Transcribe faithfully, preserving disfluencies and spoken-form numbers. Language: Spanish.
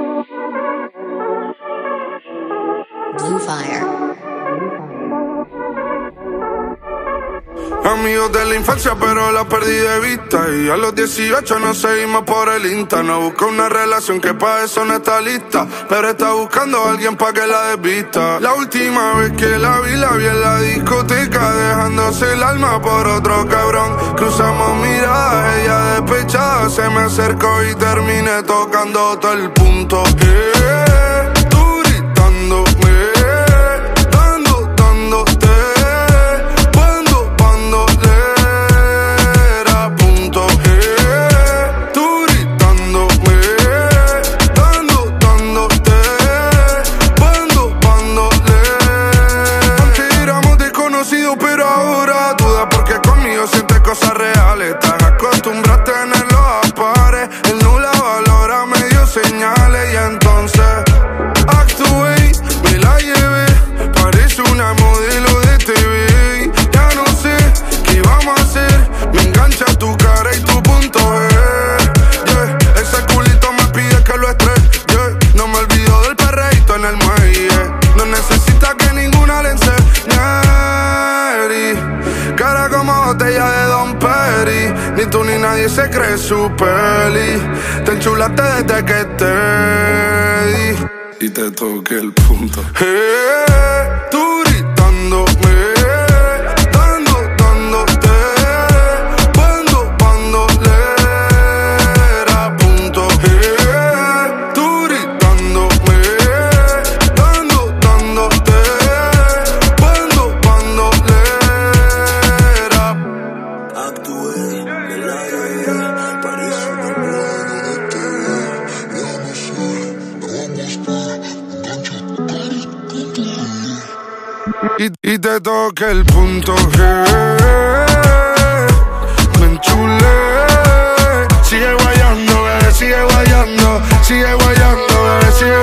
Blue Fire. Amigos de la infancia pero la perdí de vista. Y a los dieciocho nos seguimos por el Insta. No busca una relación que pa' eso no está lista, pero está buscando a alguien pa' que la desvista. La última vez que la vi, la vi en la discoteca, dejándose el alma por otro cabrón. Cruzamos miradas, ella despechada se me acercó y terminé tocando todo el punto. Yeah, tú gritándome, dando, dándote. Pero ahora duda porque conmigo sientes cosas reales. Estás acostumbrada a tenerlo a pares. Él no la valora, me dio señales y entonces actué, me la llevé. Parece una modelo de T V. Ya no sé qué vamos a hacer. Me engancha tu cara y tu punto G. Yeah. Ese culito me pide que lo estrese. Yeah. No me olvido del perreíto en el muelle. No necesita que ninguna le enseñe. Cara como botella de Don Perry. Ni tú ni nadie se cree su peli. Te enchulaste desde que te di y te toqué el punto. Hey, tú gritándome, dando, dándote, cuando, cuando le era punto. Hey, tú gritándome, dando, dándote, cuando, cuando le actué, me la llevé, parece una modelo de T V. Ya no sé, vamos por engancha tu cara y punto G. Y, y te toqué el punto G. Me enchulé. Sigue guayando, bebé, sigue guayando. Sigue guayando, bebé, sigue